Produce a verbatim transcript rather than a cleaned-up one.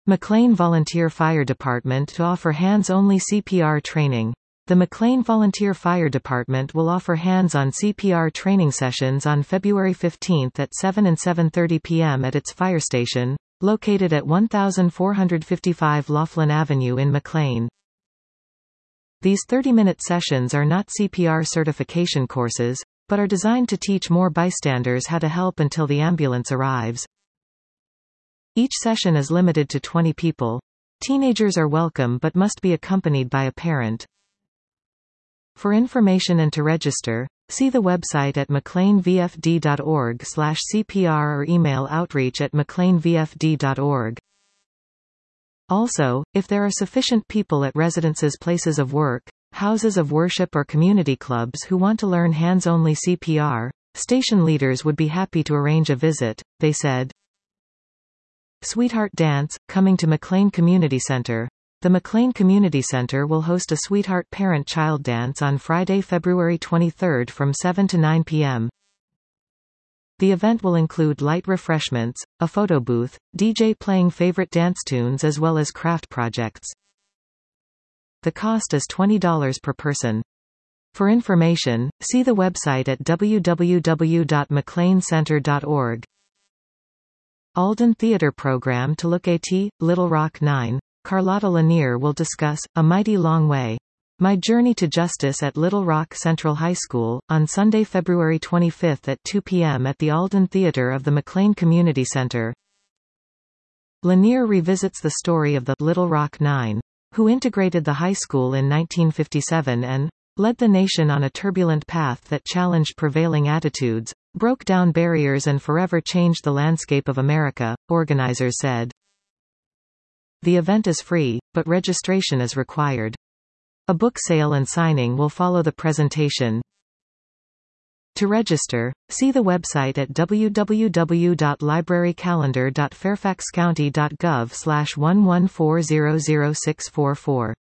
McLean Volunteer Fire Department to offer hands-only C P R training. The McLean Volunteer Fire Department will offer hands-on C P R training sessions on February fifteenth at seven and seven thirty p m at its fire station, located at fourteen fifty-five Laughlin Avenue in McLean. These thirty-minute sessions are not C P R certification courses, but are designed to teach more bystanders how to help until the ambulance arrives. Each session is limited to twenty people. Teenagers are welcome but must be accompanied by a parent. For information and to register, see the website at mclean v f d dot org slash C P R or email outreach at mclean v f d dot org. Also, if there are sufficient people at residences, places of work, houses of worship or community clubs who want to learn hands-only C P R, station leaders would be happy to arrange a visit, they said. Sweetheart Dance, coming to McLean Community Center. The McLean Community Center will host a Sweetheart Parent-Child Dance on Friday, February twenty-third from seven to nine p m The event will include light refreshments, a photo booth, D J playing favorite dance tunes as well as craft projects. The cost is twenty dollars per person. For information, see the website at w w w dot mclean center dot org. Alden Theater Program to look at Little Rock nine. Carlotta Lanier will discuss A Mighty Long Way. My Journey to Justice at Little Rock Central High School, on Sunday, February twenty-fifth at two p m at the Alden Theater of the McLean Community Center. Lanier revisits the story of the Little Rock Nine, who integrated the high school in nineteen fifty-seven and led the nation on a turbulent path that challenged prevailing attitudes, broke down barriers and forever changed the landscape of America, organizers said. The event is free, but registration is required. A book sale and signing will follow the presentation. To register, see the website at w w w dot library calendar dot fairfax county dot gov slash one one four zero zero six four four.